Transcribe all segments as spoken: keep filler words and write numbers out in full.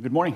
Good morning.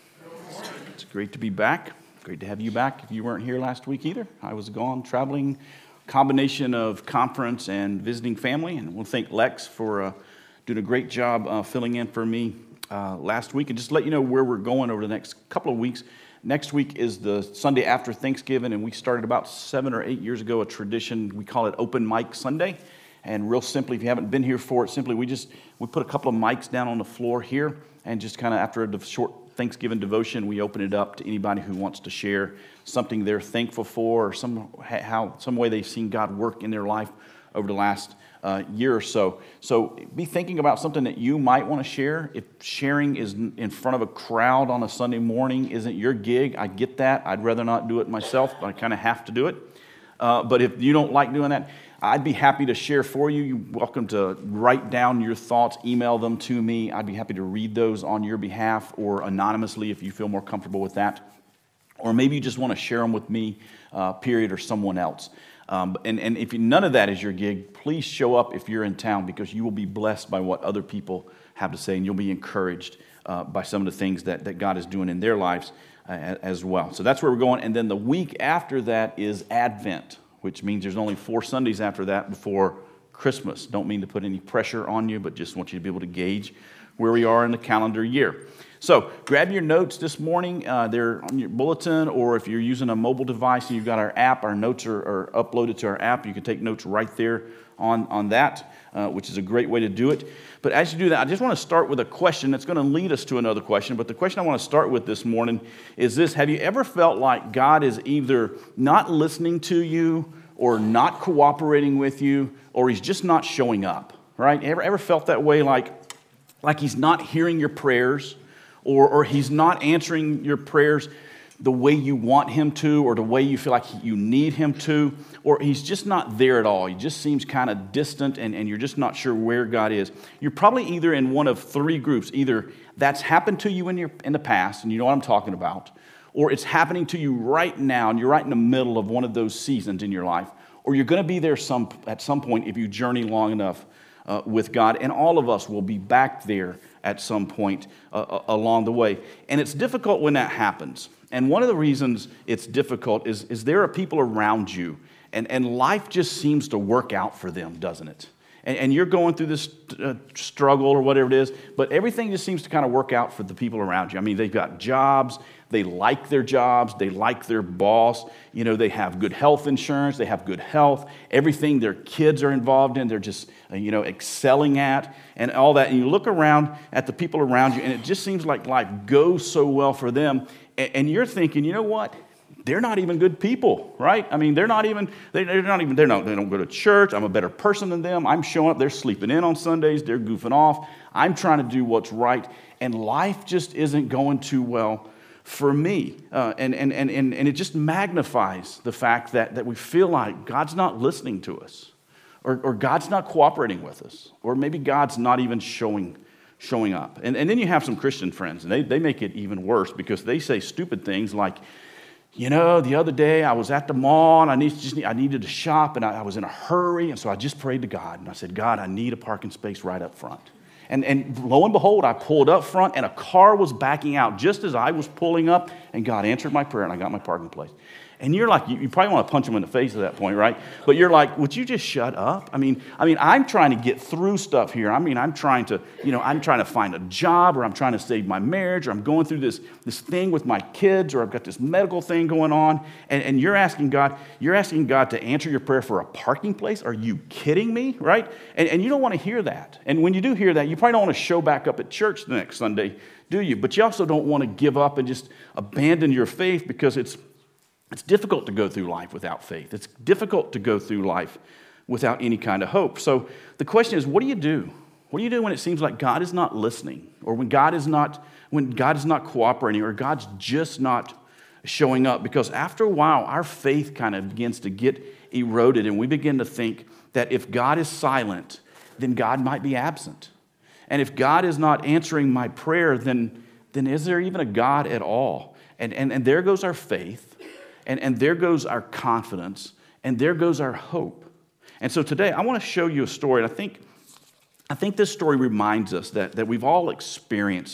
It's great to be back. Great to have you back. If you weren't here last week either, I was gone traveling, combination of conference and visiting family. And we'll thank Lex for uh, doing a great job uh, filling in for me uh, last week. And just to let you know where we're going over the next couple of weeks. Next week is the Sunday after Thanksgiving, and we started about seven or eight years ago a tradition. We call it Open Mic Sunday. And real simply, if you haven't been here for it, simply we just we put a couple of mics down on the floor here, and just kind of after a short Thanksgiving devotion, we open it up to anybody who wants to share something they're thankful for, or some how some way they've seen God work in their life over the last uh, year or so. So be thinking about something that you might want to share. If sharing is in front of a crowd on a Sunday morning isn't your gig, I get that. I'd rather not do it myself, but I kind of have to do it. Uh, but if you don't like doing that, I'd be happy to share for you. You're welcome to write down your thoughts, email them to me. I'd be happy to read those on your behalf or anonymously if you feel more comfortable with that. Or maybe you just want to share them with me, uh, period, or someone else. Um, and, and if you, none of that is your gig, please show up if you're in town, because you will be blessed by what other people have to say, and you'll be encouraged uh, by some of the things that, that God is doing in their lives uh, as well. So that's where we're going. And then the week after that is Advent, which means there's only four Sundays after that before Christmas. Don't mean to put any pressure on you, but just want you to be able to gauge where we are in the calendar year. So grab your notes this morning. Uh, they're on your bulletin, or if you're using a mobile device and you've got our app, our notes are, are uploaded to our app. You can take notes right there on, on that, uh, which is a great way to do it. But as you do that, I just want to start with a question that's going to lead us to another question. But the question I want to start with this morning is this: have you ever felt like God is either not listening to you, or not cooperating with you, or he's just not showing up, right? Ever, ever felt that way, like, like he's not hearing your prayers, or, or he's not answering your prayers the way you want him to, or the way you feel like you need him to, or he's just not there at all. He just seems kind of distant, and, and you're just not sure where God is. You're probably either in one of three groups. Either that's happened to you in, your, in the past, and you know what I'm talking about, or it's happening to you right now, and you're right in the middle of one of those seasons in your life, or you're going to be there some at some point if you journey long enough uh, with God, and all of us will be back there at some point uh, along the way. And it's difficult when that happens. And one of the reasons it's difficult is, is there are people around you, and, and life just seems to work out for them, doesn't it? And, and you're going through this uh, struggle or whatever it is, but everything just seems to kind of work out for the people around you. I mean, they've got jobs. They like their jobs. They like their boss. You know, they have good health insurance. They have good health. Everything their kids are involved in, they're just, you know, excelling at and all that. And you look around at the people around you, and it just seems like life goes so well for them. And, and you're thinking, you know what? They're not even good people, right? I mean, they're not even, they're not even, they're not, they don't go to church. I'm a better person than them. I'm showing up. They're sleeping in on Sundays. They're goofing off. I'm trying to do what's right. And life just isn't going too well for me, uh, and, and, and, and, and it just magnifies the fact that, that we feel like God's not listening to us, or, or God's not cooperating with us, or maybe God's not even showing showing up. And, and then you have some Christian friends, and they, they make it even worse, because they say stupid things like, you know, the other day I was at the mall, and I, need, just, I needed to shop, and I, I was in a hurry, and so I just prayed to God, and I said, God, I need a parking space right up front. And, and lo and behold, I pulled up front, and a car was backing out just as I was pulling up, and God answered my prayer, and I got my parking place. And you're like, you, you probably want to punch him in the face at that point, right? But you're like, would you just shut up? I mean, I mean, I'm trying to get through stuff here. I mean, I'm trying to, you know, I'm trying to find a job, or I'm trying to save my marriage, or I'm going through this, this thing with my kids, or I've got this medical thing going on, and, and you're asking God, you're asking God to answer your prayer for a parking place? Are you kidding me, right? And, and you don't want to hear that. And when you do hear that, you probably don't want to show back up at church the next Sunday, do you? But you also don't want to give up and just abandon your faith, because it's It's difficult to go through life without faith. It's difficult to go through life without any kind of hope. So the question is, what do you do? What do you do when it seems like God is not listening, or when God is not when God is not cooperating, or God's just not showing up? Because after a while, our faith kind of begins to get eroded, and we begin to think that if God is silent, then God might be absent. And if God is not answering my prayer, then, then is there even a God at all? And, and, and there goes our faith. And, and there goes our confidence, and there goes our hope. And so today, I want to show you a story, and I think, I think this story reminds us that, that we've all experienced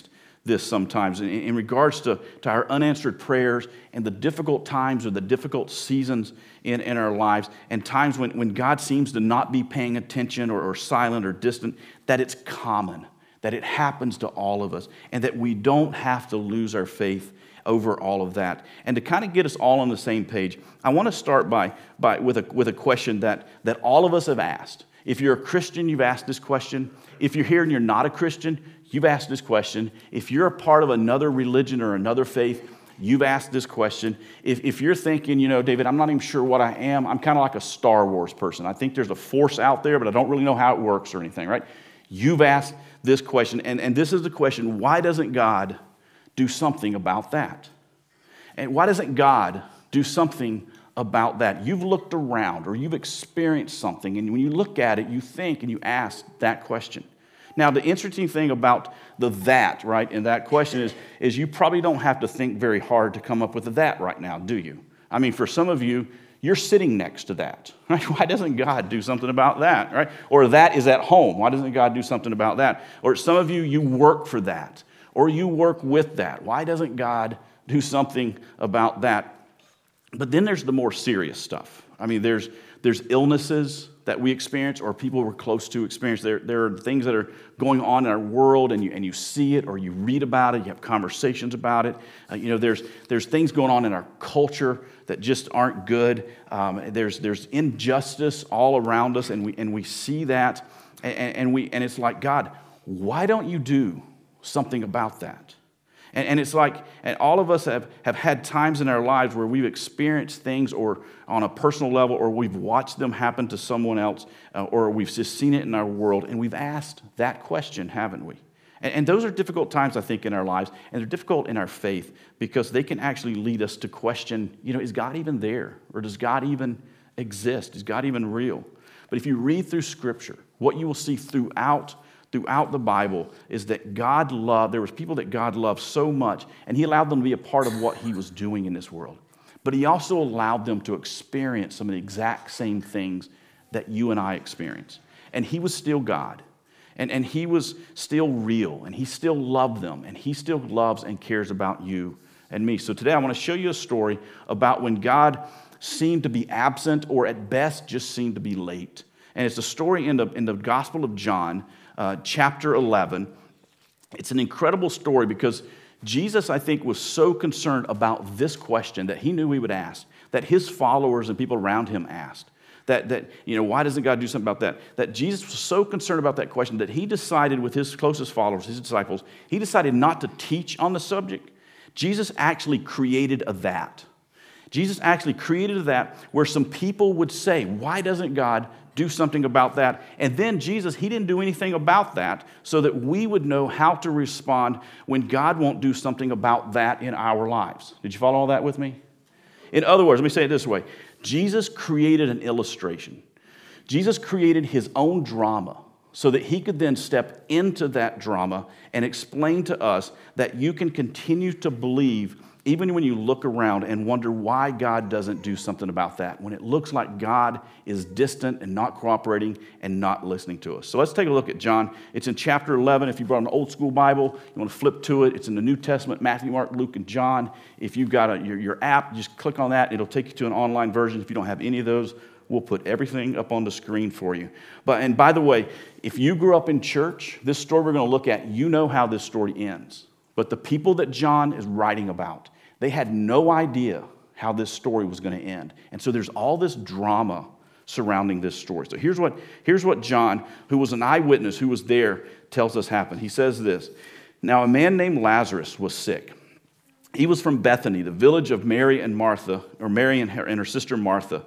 this sometimes in, in regards to, to our unanswered prayers and the difficult times or the difficult seasons in, in our lives and times when, when God seems to not be paying attention or, or silent or distant, that it's common, that it happens to all of us, and that we don't have to lose our faith over all of that. And to kind of get us all on the same page, I want to start by, by with, a, with a question that, that all of us have asked. If you're a Christian, you've asked this question. If you're here and you're not a Christian, you've asked this question. If you're a part of another religion or another faith, you've asked this question. If, if you're thinking, you know, David, I'm not even sure what I am. I'm kind of like a Star Wars person. I think there's a force out there, but I don't really know how it works or anything, right? You've asked this question. And, and this is the question, why doesn't God do something about that? And why doesn't God do something about that? You've looked around or you've experienced something, and when you look at it, you think and you ask that question. Now, the interesting thing about the that, right, in that question is, is you probably don't have to think very hard to come up with a that right now, do you? I mean, for some of you, you're sitting next to that, right? Why doesn't God do something about that, right? Or that is at home. Why doesn't God do something about that? Or some of you, you work for that, or you work with that. Why doesn't God do something about that? But then there's the more serious stuff. I mean, there's there's illnesses that we experience or people we're close to experience. There, there are things that are going on in our world, and you and you see it or you read about it, you have conversations about it. Uh, you know, there's there's things going on in our culture that just aren't good. Um, there's there's injustice all around us, and we and we see that, and, and we and it's like, God, why don't you do something about that? And, and it's like, and all of us have, have had times in our lives where we've experienced things or on a personal level, or we've watched them happen to someone else, uh, or we've just seen it in our world, and we've asked that question, haven't we? And, and those are difficult times, I think, in our lives, and they're difficult in our faith because they can actually lead us to question, you know, is God even there? Or does God even exist? Is God even real? But if you read through Scripture, what you will see throughout Throughout the Bible is that God loved, there was people that God loved so much, and He allowed them to be a part of what He was doing in this world. But He also allowed them to experience some of the exact same things that you and I experience. And He was still God, and, and He was still real, and He still loved them, and He still loves and cares about you and me. So today I want to show you a story about when God seemed to be absent, or at best just seemed to be late. And it's a story in the, in the Gospel of John, Uh, chapter eleven. It's an incredible story because Jesus, I think, was so concerned about this question that He knew He would ask, that His followers and people around Him asked. That, that you know, why doesn't God do something about that? That Jesus was so concerned about that question that He decided with His closest followers, His disciples, He decided not to teach on the subject. Jesus actually created a that. Jesus actually created a that where some people would say, why doesn't God do something about that? And then Jesus, He didn't do anything about that so that we would know how to respond when God won't do something about that in our lives. Did you follow all that with me? In other words, let me say it this way. Jesus created an illustration. Jesus created His own drama so that He could then step into that drama and explain to us that you can continue to believe even when you look around and wonder why God doesn't do something about that, when it looks like God is distant and not cooperating and not listening to us. So let's take a look at John. It's in chapter eleven. If you brought an old school Bible, you want to flip to it. It's in the New Testament, Matthew, Mark, Luke, and John. If you've got a, your, your app, just click on that. It'll take you to an online version. If you don't have any of those, we'll put everything up on the screen for you. But and by the way, if you grew up in church, this story we're going to look at, you know how this story ends. But the people that John is writing about, they had no idea how this story was going to end. And so there's all this drama surrounding this story. So here's what, here's what John, who was an eyewitness, who was there, tells us happened. He says this, "Now a man named Lazarus was sick. He was from Bethany, the village of Mary and Martha, or Mary and her, and her sister Martha.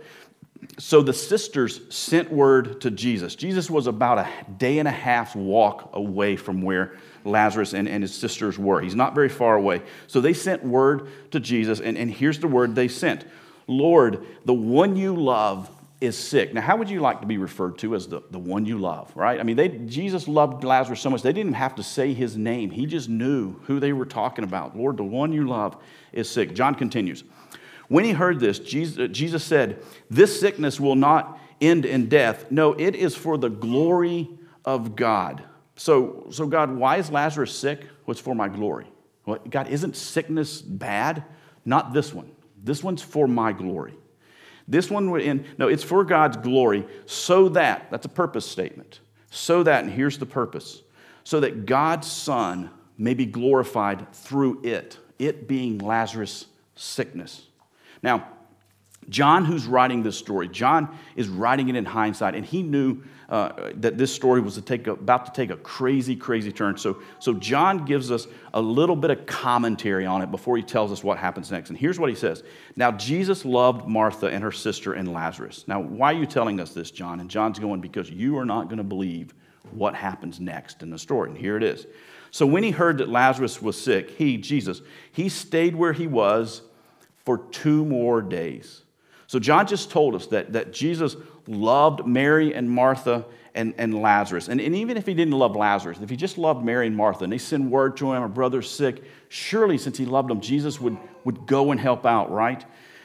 So the sisters sent word to Jesus. Jesus was about a day and a half's walk away from where Lazarus and, and his sisters were. He's not very far away. So they sent word to Jesus, and, and here's the word they sent. Lord, the one you love is sick. Now, how would you like to be referred to as the, the one you love, right? I mean, they, Jesus loved Lazarus so much, they didn't have to say his name. He just knew who they were talking about. Lord, the one you love is sick. John continues. When he heard this, Jesus, Jesus said, this sickness will not end in death. No, it is for the glory of God. So, so God, why is Lazarus sick? Well, it's for my glory. Well, God, isn't sickness bad? Not this one. This one's for my glory. This one, in, no, it's for God's glory so that, that's a purpose statement, so that, and here's the purpose, so that God's Son may be glorified through it, it being Lazarus' sickness. Now, John, who's writing this story, John is writing it in hindsight, and he knew uh, that this story was to take a, about to take a crazy, crazy turn. So, so John gives us a little bit of commentary on it before he tells us what happens next. And here's what he says. Now, Jesus loved Martha and her sister and Lazarus. Now, why are you telling us this, John? And John's going, because you are not going to believe what happens next in the story. And here it is. So when he heard that Lazarus was sick, he, Jesus, he stayed where he was for two more days. So John just told us that, that Jesus loved Mary and Martha and, and Lazarus. And, and even if he didn't love Lazarus, if he just loved Mary and Martha and they send word to him, our brother's sick, surely since he loved them, Jesus would, would go and help out, right?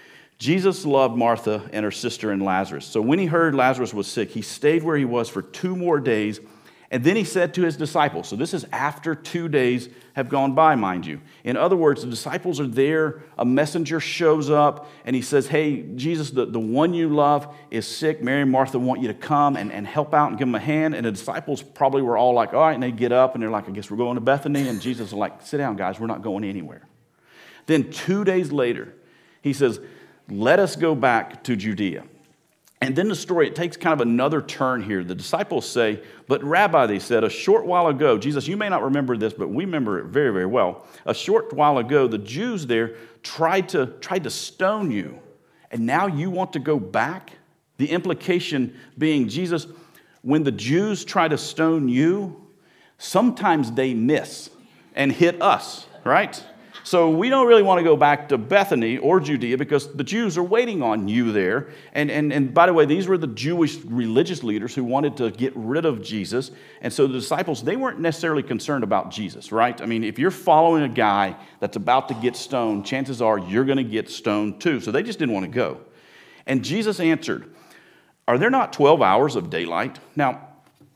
Jesus loved Martha and her sister and Lazarus. So when he heard Lazarus was sick, he stayed where he was for two more days. And then he said to his disciples, so this is after two days have gone by, mind you. In other words, the disciples are there, a messenger shows up, and he says, hey, Jesus, the, the one you love is sick. Mary and Martha want you to come and, and help out and give him a hand. And the disciples probably were all like, all right, and they get up, and they're like, I guess we're going to Bethany. And Jesus is like, sit down, guys, we're not going anywhere. Then two days later, he says, let us go back to Judea. And then the story, it takes kind of another turn here. The disciples say, but Rabbi, they said, a short while ago, Jesus, you may not remember this, but we remember it very, very well. A short while ago, the Jews there tried to, tried to stone you, and now you want to go back? The implication being, Jesus, when the Jews try to stone you, sometimes they miss and hit us, right? So we don't really want to go back to Bethany or Judea because the Jews are waiting on you there. And, and, and by the way, these were the Jewish religious leaders who wanted to get rid of Jesus. And so the disciples, they weren't necessarily concerned about Jesus, right? I mean, if you're following a guy that's about to get stoned, chances are you're going to get stoned too. So they just didn't want to go. And Jesus answered, are there not twelve hours of daylight? Now,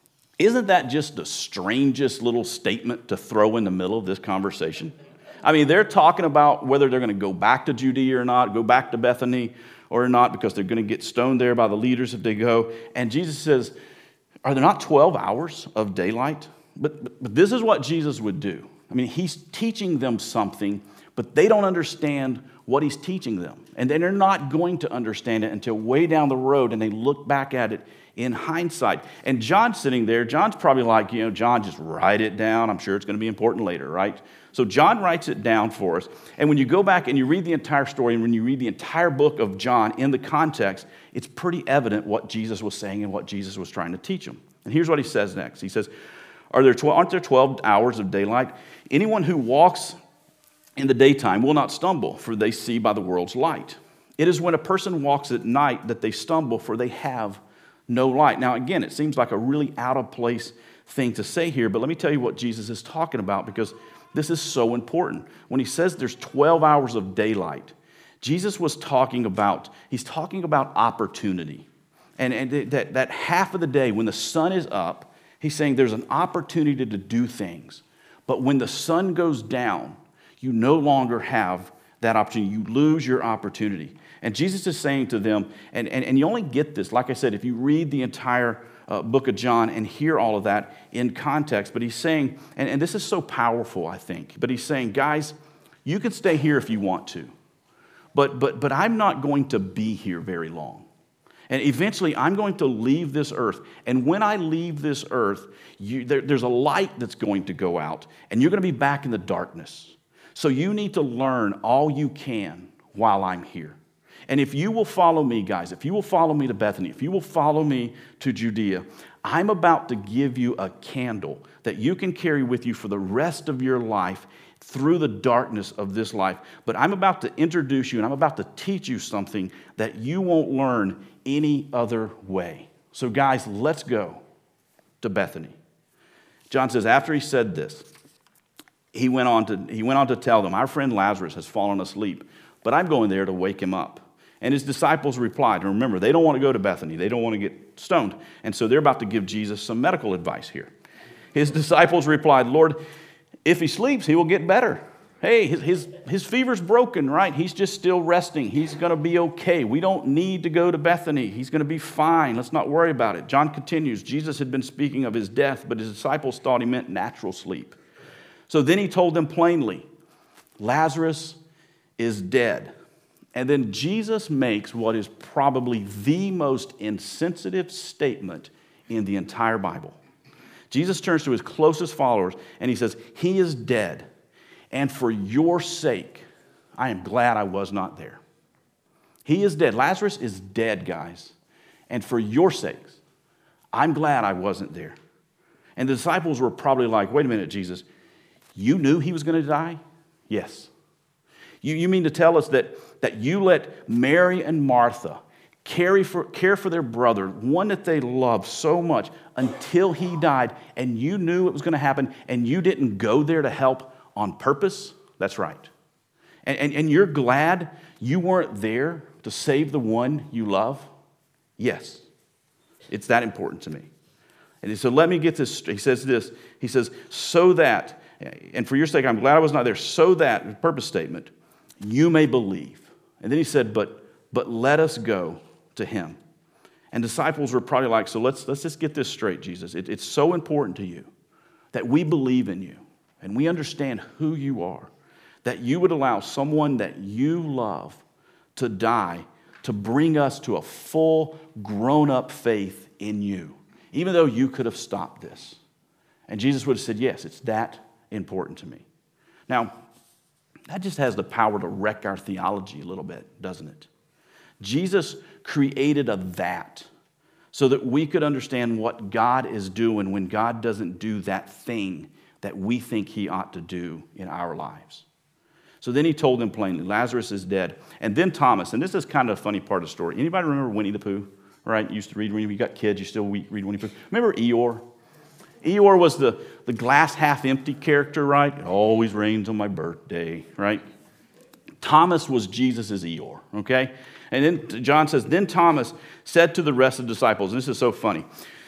isn't that just the strangest little statement to throw in the middle of this conversation? I mean, they're talking about whether they're going to go back to Judea or not, go back to Bethany or not, because they're going to get stoned there by the leaders if they go. And Jesus says, are there not twelve hours of daylight? But, but, but this is what Jesus would do. I mean, he's teaching them something, but they don't understand what he's teaching them. And they're not going to understand it until way down the road, and they look back at it in hindsight. And John's sitting there. John's probably like, you know, John, just write it down. I'm sure it's going to be important later, right? So John writes it down for us. And when you go back and you read the entire story, and when you read the entire book of John in the context, it's pretty evident what Jesus was saying and what Jesus was trying to teach them. And here's what he says next. He says, Are there twelve, aren't there twelve hours of daylight? Anyone who walks in the daytime will not stumble, for they see by the world's light. It is when a person walks at night that they stumble, for they have no light. Now, again, it seems like a really out-of-place thing to say here, but let me tell you what Jesus is talking about, because this is so important. When he says there's twelve hours of daylight, Jesus was talking about, he's talking about opportunity. And, and that, that half of the day, when the sun is up, he's saying there's an opportunity to do things. But when the sun goes down, you no longer have that opportunity. You lose your opportunity. And Jesus is saying to them, and, and, and you only get this, like I said, if you read the entire uh, book of John and hear all of that in context. But he's saying, and, and this is so powerful, I think, but he's saying, guys, you can stay here if you want to. But, but, but I'm not going to be here very long. And eventually, I'm going to leave this earth. And when I leave this earth, you, there, there's a light that's going to go out. And you're going to be back in the darkness. So you need to learn all you can while I'm here. And if you will follow me, guys, if you will follow me to Bethany, if you will follow me to Judea, I'm about to give you a candle that you can carry with you for the rest of your life through the darkness of this life. But I'm about to introduce you and I'm about to teach you something that you won't learn any other way. So guys, let's go to Bethany. John says, after he said this, he went on to, he went on to tell them, our friend Lazarus has fallen asleep, but I'm going there to wake him up. And his disciples replied, and remember, they don't want to go to Bethany. They don't want to get stoned. And so they're about to give Jesus some medical advice here. His disciples replied, Lord, if he sleeps, he will get better. Hey, his, his, his fever's broken, right? He's just still resting. He's going to be okay. We don't need to go to Bethany. He's going to be fine. Let's not worry about it. John continues, Jesus had been speaking of his death, but his disciples thought he meant natural sleep. So then he told them plainly, Lazarus is dead. And then Jesus makes what is probably the most insensitive statement in the entire Bible. Jesus turns to his closest followers and he says, he is dead. And for your sake, I am glad I was not there. He is dead. Lazarus is dead, guys. And for your sakes, I'm glad I wasn't there. And the disciples were probably like, wait a minute, Jesus, you knew he was going to die? Yes. You, you mean to tell us that, that you let Mary and Martha carry for, care for their brother, one that they loved so much, until he died, and you knew it was going to happen, and you didn't go there to help on purpose? That's right. And, and, and you're glad you weren't there to save the one you love? Yes. It's that important to me. And so let me get this. He says this. He says, so that, and for your sake, I'm glad I was not there, so that, purpose statement, you may believe. And then he said, but, but let us go to him. And disciples were probably like, so let's, let's just get this straight, Jesus. It, it's so important to you that we believe in you. And we understand who you are, that you would allow someone that you love to die to bring us to a full, grown-up faith in you, even though you could have stopped this. And Jesus would have said, yes, it's that important to me. Now, that just has the power to wreck our theology a little bit, doesn't it? Jesus created a that so that we could understand what God is doing when God doesn't do that thing that we think he ought to do in our lives. So then he told them plainly, Lazarus is dead. And then Thomas, and this is kind of a funny part of the story. Anybody remember Winnie the Pooh? Right? You used to read when you got kids, you still read Winnie the Pooh. Remember Eeyore? Eeyore was the, the glass half empty character, right? It always rains on my birthday, right? Thomas was Jesus' Eeyore, okay? And then John says, then Thomas said to the rest of the disciples, and this is so funny,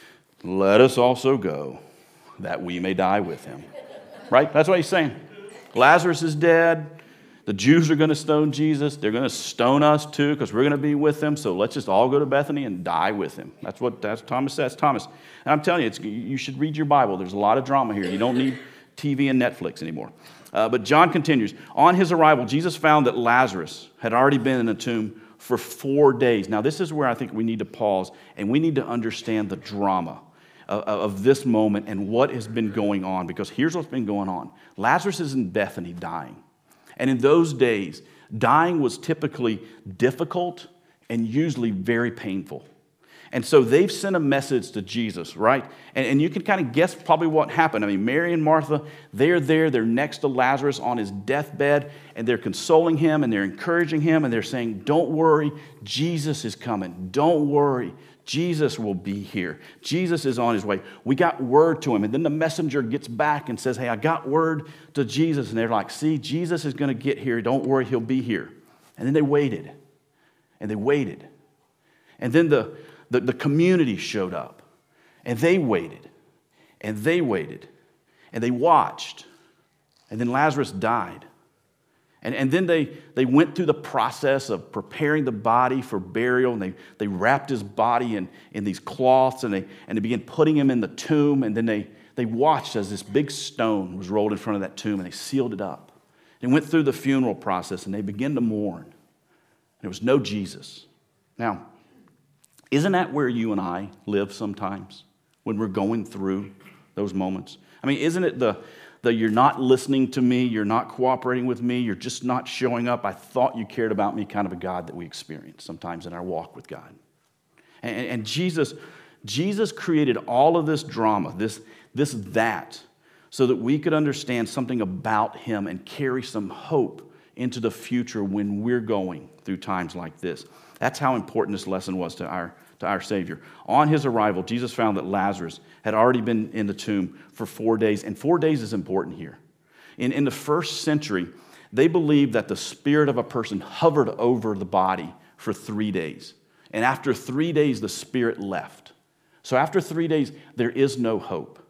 let us also go, that we may die with him. Right? That's what he's saying. Lazarus is dead. The Jews are going to stone Jesus. They're going to stone us too because we're going to be with them. So let's just all go to Bethany and die with him. That's what that's Thomas says. Thomas. And I'm telling you, it's, you should read your Bible. There's a lot of drama here. You don't need T V and Netflix anymore. Uh, but John continues. On his arrival, Jesus found that Lazarus had already been in the tomb for four days. Now, this is where I think we need to pause and we need to understand the drama of this moment and what has been going on, because here's what's been going on. Lazarus is in Bethany dying. And in those days, dying was typically difficult and usually very painful. And so they've sent a message to Jesus, right? And, and you can kind of guess probably what happened. I mean, Mary and Martha, they're there, they're next to Lazarus on his deathbed, and they're consoling him, and they're encouraging him, and they're saying, don't worry, Jesus is coming. Don't worry. Jesus will be here. Jesus is on his way. We got word to him. And then the messenger gets back and says, hey, I got word to Jesus. And they're like, see, Jesus is going to get here. Don't worry, he'll be here. And then they waited. And they waited. And then the, the, the community showed up. And they waited. And they waited. And they watched. And then Lazarus died. And, and then they, they went through the process of preparing the body for burial, and they, they wrapped his body in, in these cloths, and they, and they began putting him in the tomb, and then they, they watched as this big stone was rolled in front of that tomb, and they sealed it up. They went through the funeral process, and they began to mourn. And there was no Jesus. Now, isn't that where you and I live sometimes, when we're going through those moments? I mean, isn't it the... that you're not listening to me, you're not cooperating with me, you're just not showing up. I thought you cared about me, kind of a God that we experience sometimes in our walk with God. And, and Jesus, Jesus created all of this drama, this, this, that, so that we could understand something about him and carry some hope into the future when we're going through times like this. That's how important this lesson was to our to our Savior. On his arrival, Jesus found that Lazarus had already been in the tomb for four days, and four days is important here. In, in the first century, they believed that the spirit of a person hovered over the body for three days. And after three days, the spirit left. So after three days, there is no hope.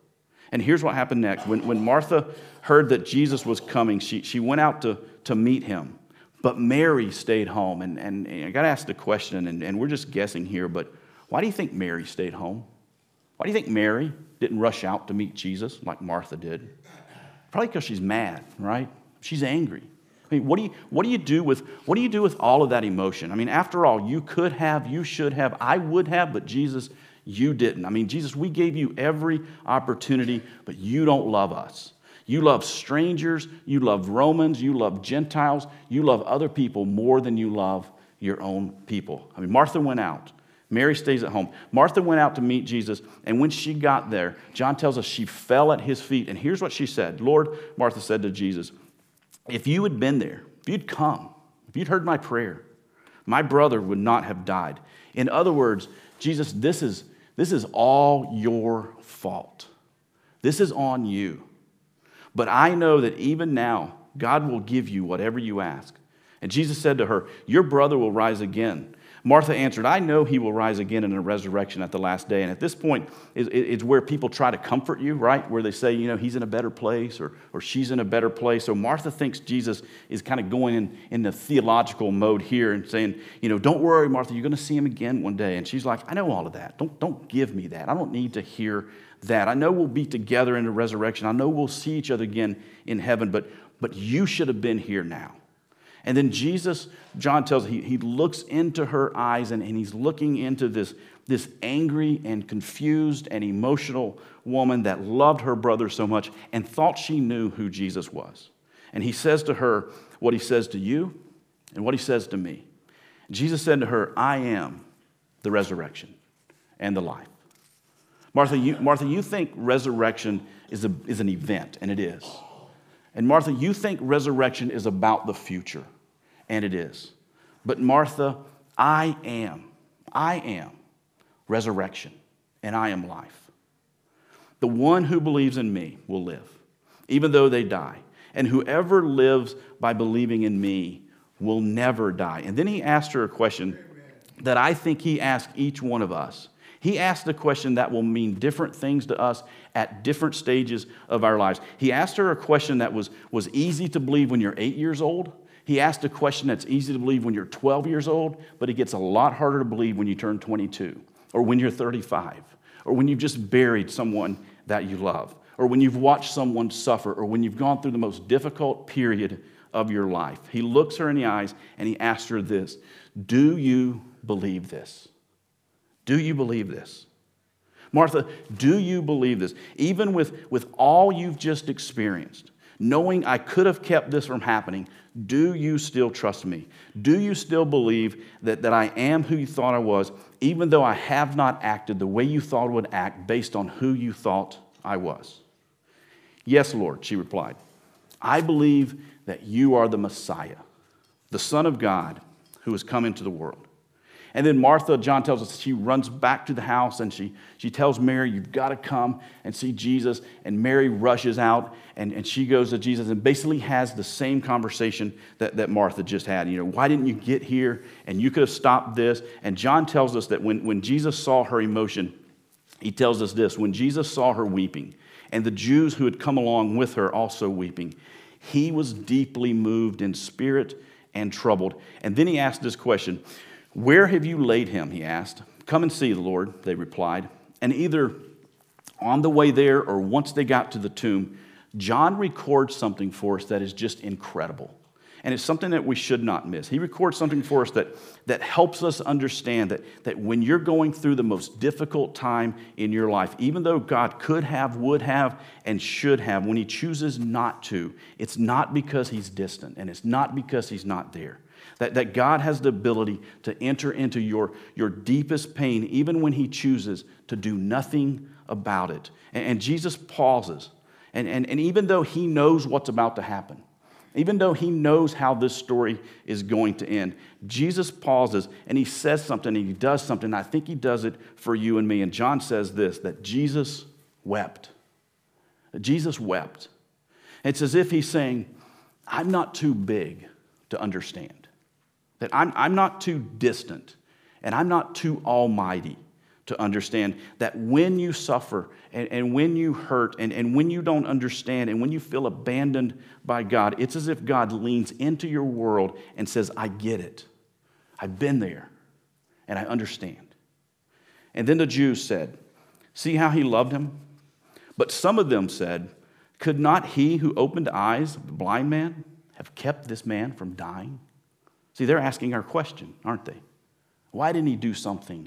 And here's what happened next. When, when Martha heard that Jesus was coming, she, she went out to, to meet him. But Mary stayed home. And, and, and I got to ask the question, and, and we're just guessing here, but why do you think Mary stayed home? Why do you think Mary didn't rush out to meet Jesus like Martha did? Probably because she's mad, right? She's angry. I mean, what do you what do you do with what do you do with all of that emotion? I mean, after all, you could have, you should have, I would have, but Jesus, you didn't. I mean, Jesus, we gave you every opportunity, but you don't love us. You love strangers, you love Romans, you love Gentiles, you love other people more than you love your own people. I mean, Martha went out. Mary stays at home. Martha went out to meet Jesus, and when she got there, John tells us she fell at his feet. And here's what she said. Lord, Martha said to Jesus, if you had been there, if you'd come, if you'd heard my prayer, my brother would not have died. In other words, Jesus, this is, this is all your fault. This is on you. But I know that even now, God will give you whatever you ask. And Jesus said to her, your brother will rise again. Martha answered, I know he will rise again in a resurrection at the last day. And at this point is, is where people try to comfort you, right? Where they say, you know, he's in a better place or, or she's in a better place. So Martha thinks Jesus is kind of going in, in the theological mode here and saying, you know, don't worry, Martha, you're going to see him again one day. And she's like, I know all of that. Don't, don't give me that. I don't need to hear that. I know we'll be together in the resurrection. I know we'll see each other again in heaven, but, but you should have been here now. And then Jesus, John tells, he, he looks into her eyes and, and he's looking into this, this angry and confused and emotional woman that loved her brother so much and thought she knew who Jesus was. And he says to her what he says to you and what he says to me. Jesus said to her, I am the resurrection and the life. Martha, you, Martha, you think resurrection is, a, is an event, and it is. And Martha, you think resurrection is about the future, and it is. But Martha, I am, I am resurrection, and I am life. The one who believes in me will live, even though they die. And whoever lives by believing in me will never die. And then he asked her a question that I think he asked each one of us. He asked a question that will mean different things to us at different stages of our lives. He asked her a question that was, was easy to believe when you're eight years old. He asked a question that's easy to believe when you're twelve years old, but it gets a lot harder to believe when you turn twenty-two, or when you're thirty-five, or when you've just buried someone that you love, or when you've watched someone suffer, or when you've gone through the most difficult period of your life. He looks her in the eyes and he asks her this, do you believe this? Do you believe this? Martha, do you believe this? Even with, with all you've just experienced, knowing I could have kept this from happening, do you still trust me? Do you still believe that, that I am who you thought I was, even though I have not acted the way you thought I would act based on who you thought I was? Yes, Lord, she replied. I believe that you are the Messiah, the Son of God who has come into the world. And then Martha, John tells us, she runs back to the house and she, she tells Mary, you've got to come and see Jesus. And Mary rushes out and, and she goes to Jesus and basically has the same conversation that, that Martha just had. You know, why didn't you get here? And you could have stopped this. And John tells us that when, when Jesus saw her emotion, he tells us this, when Jesus saw her weeping and the Jews who had come along with her also weeping, he was deeply moved in spirit and troubled. And then he asked this question, where have you laid him, he asked. Come and see, the Lord, they replied. And either on the way there or once they got to the tomb, John records something for us that is just incredible. And it's something that we should not miss. He records something for us that, that helps us understand that, that when you're going through the most difficult time in your life, even though God could have, would have, and should have, when he chooses not to, it's not because he's distant and it's not because he's not there. That, that God has the ability to enter into your, your deepest pain, even when he chooses to do nothing about it. And, and Jesus pauses. And, and, and even though he knows what's about to happen, even though he knows how this story is going to end, Jesus pauses and he says something and he does something. I think he does it for you and me. And John says this, that Jesus wept. That Jesus wept. It's as if he's saying, I'm not too big to understand. That I'm, I'm not too distant and I'm not too almighty to understand that when you suffer and, and when you hurt and, and when you don't understand and when you feel abandoned by God, it's as if God leans into your world and says, I get it. I've been there and I understand. And then the Jews said, see how he loved him? But some of them said, could not he who opened eyes of the blind man have kept this man from dying? See, they're asking our question, aren't they? Why didn't he do something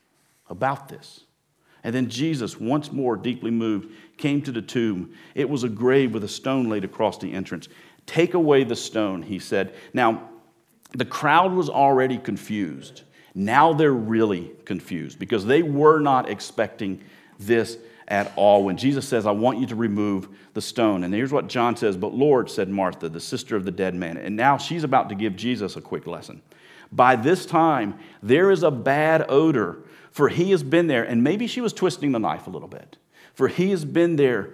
about this? And then Jesus, once more deeply moved, came to the tomb. It was a grave with a stone laid across the entrance. Take away the stone, he said. Now, the crowd was already confused. Now they're really confused because they were not expecting this at all. When Jesus says, I want you to remove the stone. And here's what John says, but Lord, said Martha, the sister of the dead man. And now she's about to give Jesus a quick lesson. By this time, there is a bad odor, for he has been there. And maybe she was twisting the knife a little bit. For he has been there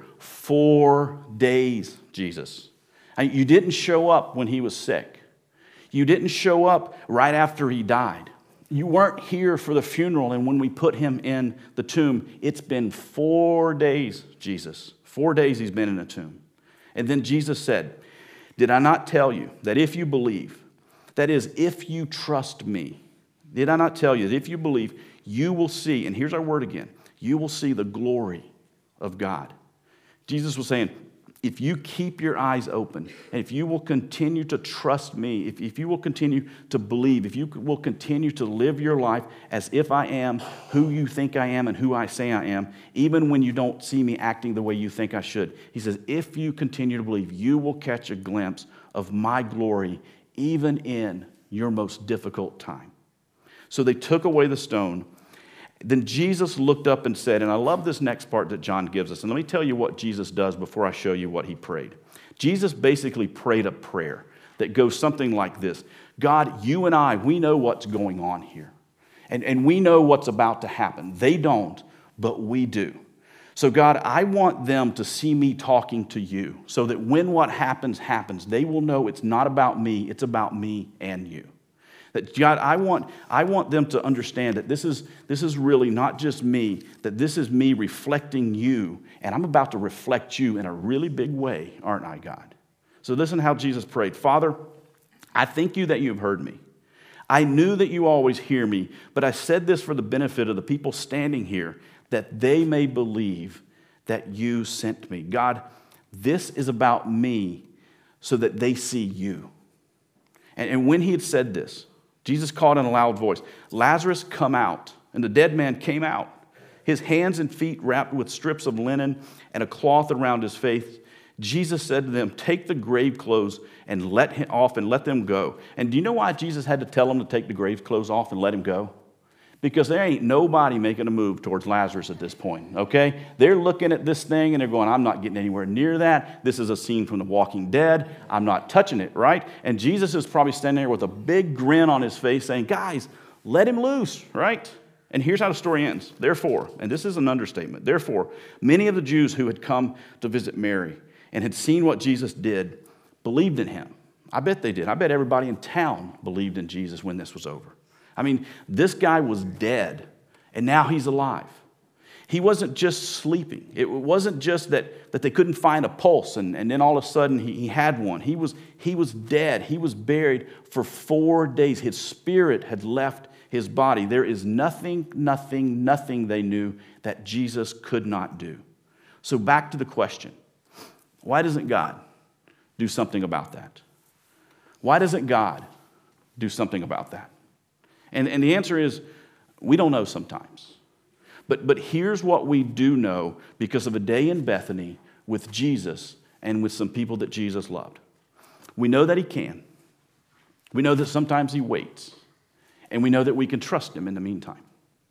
four days, Jesus. And you didn't show up when he was sick. You didn't show up right after he died. You weren't here for the funeral, and when we put him in the tomb, it's been four days, Jesus. Four days he's been in a tomb. And then Jesus said, did I not tell you that if you believe, that is, if you trust me, did I not tell you that if you believe, you will see, and here's our word again, you will see the glory of God. Jesus was saying, if you keep your eyes open, and if you will continue to trust me, if, if you will continue to believe, if you will continue to live your life as if I am who you think I am and who I say I am, even when you don't see me acting the way you think I should. He says, if you continue to believe, you will catch a glimpse of my glory even in your most difficult time. So they took away the stone. Then Jesus looked up and said, and I love this next part that John gives us. And let me tell you what Jesus does before I show you what he prayed. Jesus basically prayed a prayer that goes something like this. God, you and I, we know what's going on here. And, and we know what's about to happen. They don't, but we do. So God, I want them to see me talking to you so that when what happens, happens, they will know it's not about me, it's about me and you. That God, I want, I want them to understand that this is, this is really not just me, that this is me reflecting you, and I'm about to reflect you in a really big way, aren't I, God? So listen how Jesus prayed. Father, I thank you that you have heard me. I knew that you always hear me, but I said this for the benefit of the people standing here, that they may believe that you sent me. God, this is about me so that they see you. And, and when he had said this, Jesus called in a loud voice, Lazarus, come out. And the dead man came out, his hands and feet wrapped with strips of linen and a cloth around his face. Jesus said to them, take the grave clothes and let him off and let them go. And do you know why Jesus had to tell them to take the grave clothes off and let him go? Because there ain't nobody making a move towards Lazarus at this point, okay? They're looking at this thing and they're going, I'm not getting anywhere near that. This is a scene from The Walking Dead. I'm not touching it, right? And Jesus is probably standing there with a big grin on his face saying, guys, let him loose, right? And here's how the story ends. Therefore, and this is an understatement, therefore, many of the Jews who had come to visit Mary and had seen what Jesus did believed in him. I bet they did. I bet everybody in town believed in Jesus when this was over. I mean, this guy was dead, and now he's alive. He wasn't just sleeping. It wasn't just that, that they couldn't find a pulse, and, and then all of a sudden he, he had one. He was, he was dead. He was buried for four days. His spirit had left his body. There is nothing, nothing, nothing they knew that Jesus could not do. So back to the question, why doesn't God do something about that? Why doesn't God do something about that? And, and the answer is, we don't know sometimes. But, but here's what we do know because of a day in Bethany with Jesus and with some people that Jesus loved. We know that he can. We know that sometimes he waits. And we know that we can trust him in the meantime.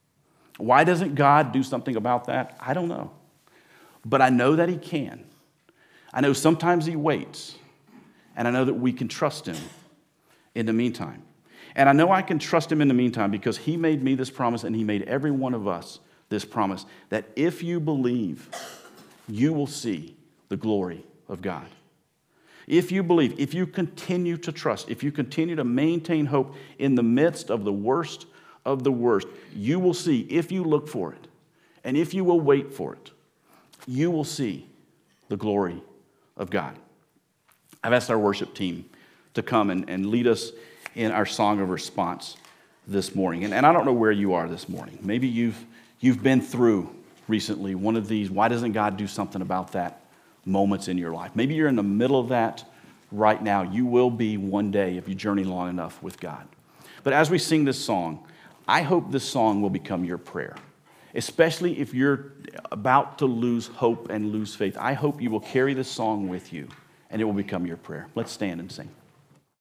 Why doesn't God do something about that? I don't know. But I know that he can. I know sometimes he waits. And I know that we can trust him in the meantime. And I know I can trust him in the meantime because he made me this promise and he made every one of us this promise that if you believe, you will see the glory of God. If you believe, if you continue to trust, if you continue to maintain hope in the midst of the worst of the worst, you will see, if you look for it, and if you will wait for it, you will see the glory of God. I've asked our worship team to come and, and lead us in our song of response this morning. And, and I don't know where you are this morning. Maybe you've, you've been through recently one of these, why doesn't God do something about that moments in your life? Maybe you're in the middle of that right now. You will be one day if you journey long enough with God. But as we sing this song, I hope this song will become your prayer, especially if you're about to lose hope and lose faith. I hope you will carry this song with you and it will become your prayer. Let's stand and sing.